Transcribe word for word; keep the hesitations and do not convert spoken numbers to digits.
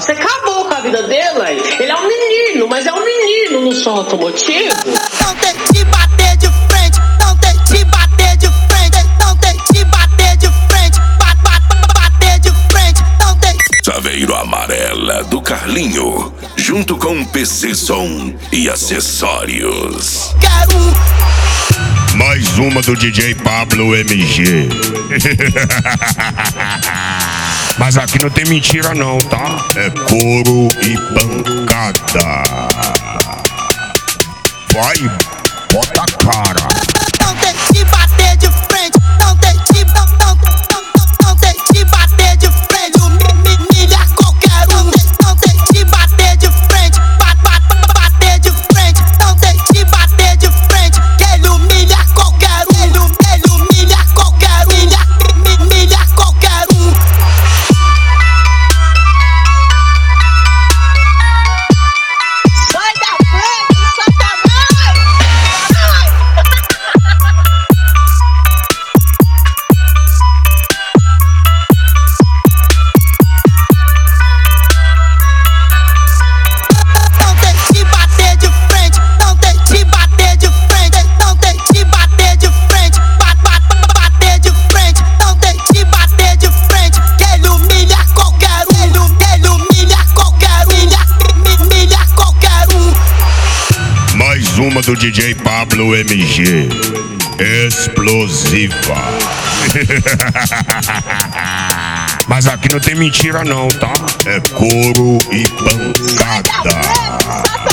Você acabou com a vida dele, aí. Ele é um menino, mas é um menino no som automotivo. Não tem que bater de frente, não tem que bater de frente, não tem que bater de frente, bat, bat, bater de frente, não tem. Chaveiro Amarela do Carlinho, junto com P C Som e acessórios. Quero mais uma do D J Pablo M G. Mas aqui não tem mentira não, tá? É couro e pancada. Vai, bota a cara. não tem que bater de frente, não tem que não, não, não, não, não tem que bater de frente, humilhar qualquer um, não tem que bater de frente, bat, bat, bater de frente, não tem que bater de frente, que ele humilha qualquer um, ele, ele humilha qualquer um, humilha, humilha qualquer um. Sai da frente, Satanás! Não tem que bater de frente, não tem que bater de frente, não tem que bater de frente, bat, bat, bater de frente, não tem que bater de frente, que ele humilha qualquer um, ele, ele humilha qualquer um, humilha, humilha qualquer um. Mais uma do D J Pablo M G. Explosiva. Mas aqui não tem mentira não, tá? É couro e pancada.